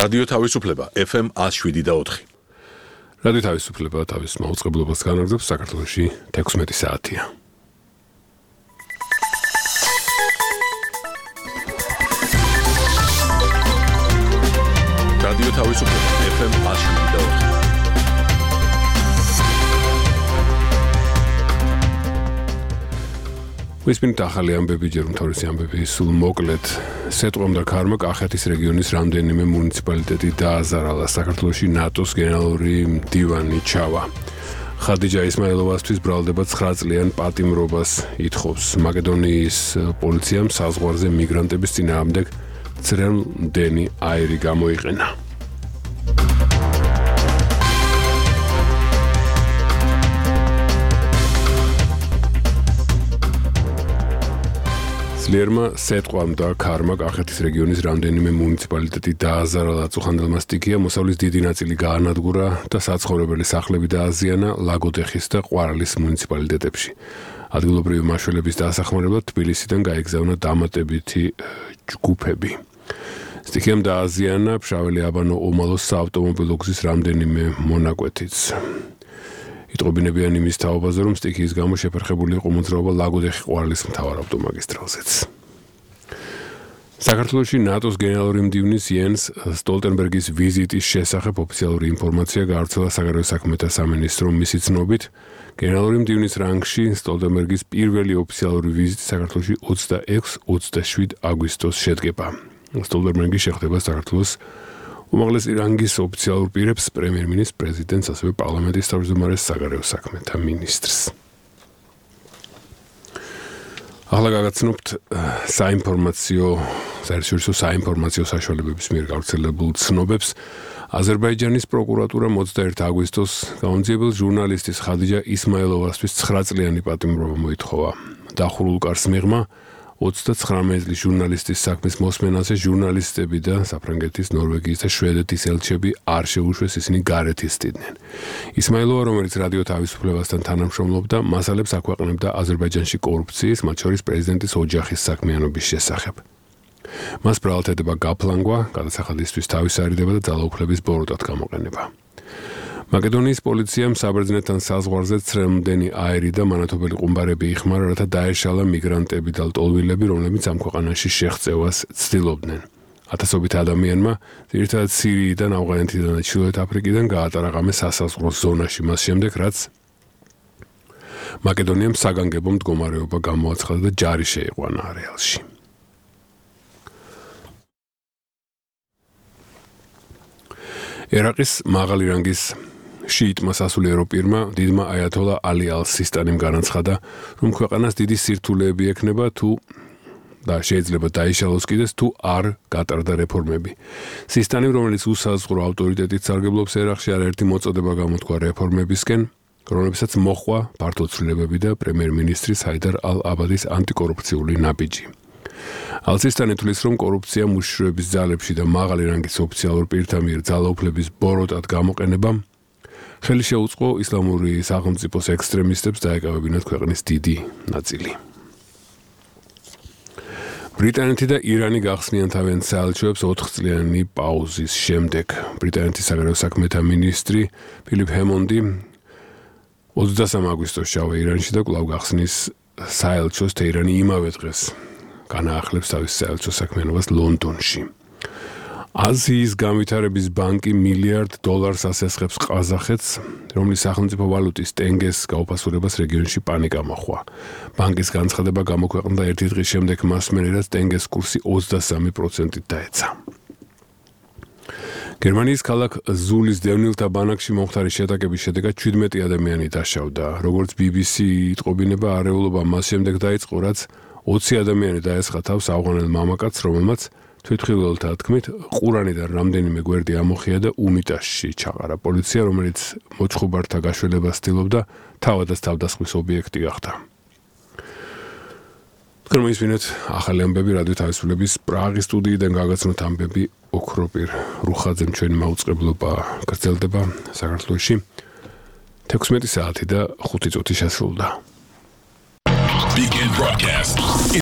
რადიო თავისუფლება FM 107.4. რადიო თავისუფლება თავის მაუწყებლობას განაგრძობს საქართველოში 16 საათია. რადიო თავისუფლება FM 107.4. ვისმენთ ახალი ამბები, ჯერ უმთავრესი ამბები სულ მოკლედ. სეტყვამ და ქარმა კახეთის რეგიონის რამდენიმე მუნიციპალიტეტი დააზარალა. საქართველოში ნატოს გენერალური მდივანი ჩავა. ხადიჯა ისმაილოვასთვის ბრალდება 9 წლიან პატიმრობას ითხოვს. მაკედონიის პოლიციამ საზღვარზე მიგრანტების წინააღმდეგ ძრემლდენი აირი გამოიყენა. ძლიერმა სეტყვამ და ქარმა კახეთის რეგიონის რამდენიმე მუნიციპალიტეტი დააზარალა. წუხანდელმა სტიქია მოსავლის დიდი ნაწილი გაანადგურა და საცხოვრებელი სახლები დააზიანა ლაგოდეხის და ყვარლის მუნიციპალიტეტებში. ადგილობრივი მაშველების დასახმარებლად თბილისიდან გაეგზავნა დამატებითი ჯგუფები. სტიქიამ დააზიანა ფშაველი აბანო ომალოს საავტომობილო გზის რამდენიმე მონაკვეთიც. იტყობინებიან იმის თაობაზე, რომ სტიქიის გამო შეფერხებული იყო მოძრაობა ლაგოდეხი ყვარლის მთავარ ავტომაგისტრალზეც. საქართველოში ნატოს გენერალური მდივნის იენს სტოლტენბერგის ვიზიტის შესახებ ოფიციალური ინფორმაცია გაავრცელა საგარეო საქმეთა სამინისტრომ. მისი ცნობით, გენერალური მდივნის რანგში სტოლტენბერგის პირველი ოფიციალური ვიზიტი საქართველოში 26-27 აგვისტოს შედგება. სტოლტენბერგი შეხვდება საქართველოს უმაღლეს რანგის ოფიციალურ პირებს, პრემიერ-მინისტრს, პრეზიდენტს, ასევე პარლამენტის თავმჯდომარეს, საგარეო საქმეთა მინისტრს. ახლა გაგაცნობთ საერთაშორისო საინფორმაციო საშუალებების მიერ გავრცელებულ ცნობებს. აზერბაიჯანის პროკურატურა 21 აგვისტოს გამომძიებელ ჟურნალისტის ხადიჯა ისმაილოვასთვის 9 წლიანი პატიმრობა მოითხოვა. დახურულ კარს მიღმა 39 წლის ჟურნალისტის საქმის მოსმენაზე ჟურნალისტები და საფრანგეთის, ნორვეგიის და შვედეთის ელჩები არ შეუშვეს, ისინი გარეთ ისტიდნენ. ისმაილოვა, რომელიც რადიო თავისუფლებასთან თანამშრომლობდა, მასალებს აქვეყნებდა აზერბაიჯანში კორუფციის, მათ შორის პრეზიდენტის ოჯახის საქმიანობის შესახებ. მას ბრალად ედება გაფლანგვა, გადასახადისთვის თავის არიდება და ძალაუფლების ბოროტად გამოყენება. მაკედონიის პოლიციამ საბერძნეთთან საზღვარზე ძრემლდენი აირი და მანათობელი ყუმბარები იხმარა, რათა დაეშალა მიგრანტები და ლტოლვილები, რომლებიც ამ ქვეყანაში შეღწევას ცდილობდნენ. ათასობით ადამიანმა, ძირითადად სირიიდან, ავღანეთიდან და ჩრდილოეთ აფრიკიდან გაატარა ღამე სასაზღვრო ზონაში, მას შემდეგ, რაც მაკედონიამ საგანგებო მდგომარეობა გამოაცხადა და ჯარი შეიყვანა არეალში. ერაყის მაღალი რანგის შიიტმა სასულიერო პირმა დიდმა აიათოლა ალი ალ-სისტანიმ განაცხადა, რომ ქვეყანას დიდი სირთულეები ექნება და შეიძლება დაიშალოს კიდეს თუ არ გატარდა რეფორმები. სისტანიმ, რომელიც უსაზღვრო ავტორიტეტით სარგებლობს ერაყში, არაერთი მოწოდება გამოთქვა რეფორმებისკენ, რომლებსაც მოჰყვა ფართოცვლილებები და პრემიერ-მინისტრის ჰაიდარ ალ-აბადის ანტიკორუფციული ნაბიჯი. ალ-სისტანი თვლის, რომ კორუფცია, მუშროების ძალებში და მაღალი რანგის ოფიციალურ პირთა მიერ ძალაუფლების ბოროტად გამოყენებამ ხელი შეუწყო ისლამური სახელმწიფოს ექსტრემისტებს დაეკავებინათ ქვეყნის დიდი ნაწილი. ბრიტანეთი და ირანი გახსნიან თავიანთ საელჩოებს 4 წლიანი პაუზის შემდეგ. ბრიტანეთის საგარეო საქმეთა მინისტრი ფილიპ ჰემონდი 23 აგვისტოს ჩავა ირანში და კვლავ გახსნის საელჩოს თეირანი იმავე დღეს განაახლებს თავის საელჩო საქმიანობას ლონდონში. აზიის განვითარების ბანკი $1 მილიარდ ასესხებს ყაზახეთს, რომლის სახელმწიფო ვალუტის ტენგეს გაუფასურებას რეგიონში პანიკა მოჰყვა. ბანკის განცხადება გამოქვეყნდა ერთი დღის შემდეგ მასმენ, რაც ტენგეს კურსი 23%-ით დაეცა. გერმანიის ქალაქ ზულის დევნილთა ბანაკში მომხდარი შეტაკების შედეგად 17 ადამიანი დაშავდა. როგორც BBC იტყობინება, არეულობა მას შემდეგ დაიწყო, რაც 20 ადამიანი დაესხა თავს ავღანელ მამაკაცს, რომელმაც თვითმხილველთა თქმით, ყურანიდან რამდენიმე გვერდი ამოხია და უმიტაშში ჩაყარა. პოლიცია, რომელიც მოჩხუბართა გაშველებას ცდილობდა, თავადაც თავდასხმის ობიექტი გახდა. თქვენ მოისმინეთ ახალი ამბები რადიო თავისუფლების პრაღის სტუდიიდან გაგაცნოთ ამბები ოქროპირ რუხაძემ ჩვენი მაუწყებლობა გრძელდება საქართველოში 16 საათი და 5 წუთი შესრულდა. Begin broadcast.